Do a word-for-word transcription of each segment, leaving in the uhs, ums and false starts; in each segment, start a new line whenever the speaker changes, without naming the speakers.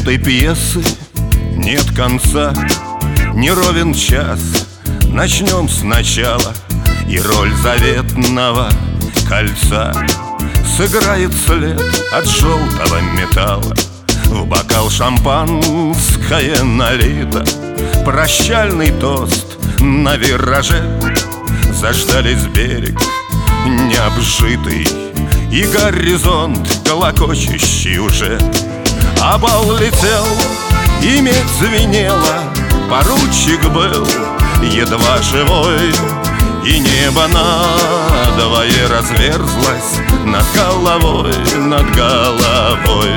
Этой пьесы нет конца, не ровен час. Начнем сначала, и роль заветного кольца сыграет след от желтого металла. В бокал шампанское налито, прощальный тост на вираже. Заждались берег необжитый и горизонт колокочущий уже. А бал летел, и медь звенела, поручик был едва живой, и небо надвое разверзлось над головой, над головой.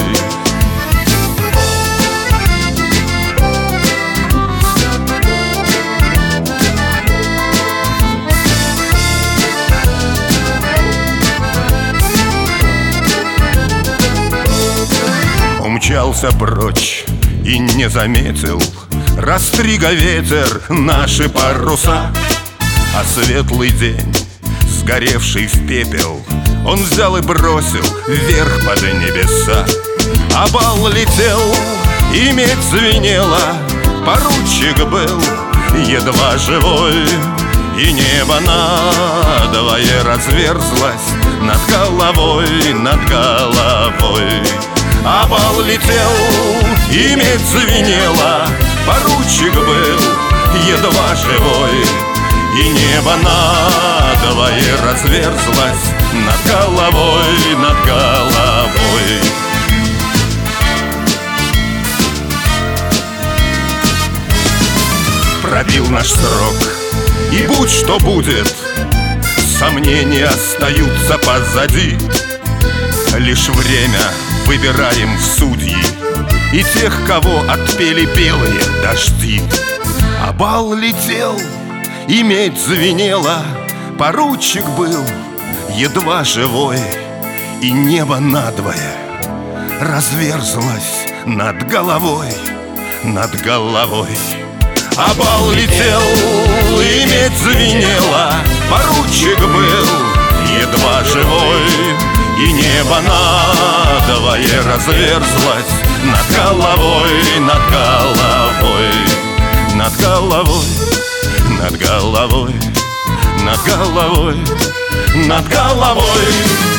Умчался прочь и не заметил растрига ветер наши паруса. А светлый день, сгоревший в пепел, он взял и бросил вверх под небеса. А бал летел, и медь звенела, поручик был едва живой, и небо надвое разверзлось над головой, над головой. А бал летел, и медь звенела, поручик был едва живой, и небо надвое разверзлось над головой, над головой. Пробил наш срок, и будь что будет, сомнения остаются позади. Лишь время выбираем в судьи и тех, кого отпели белые дожди. А бал летел, и медь звенела, поручик был едва живой, и небо надвое разверзлось над головой, над головой. А бал летел, и медь звенела, поручик был едва живой, и небо надвое разверзлось над головой, над головой, над головой, над головой, над головой, над головой.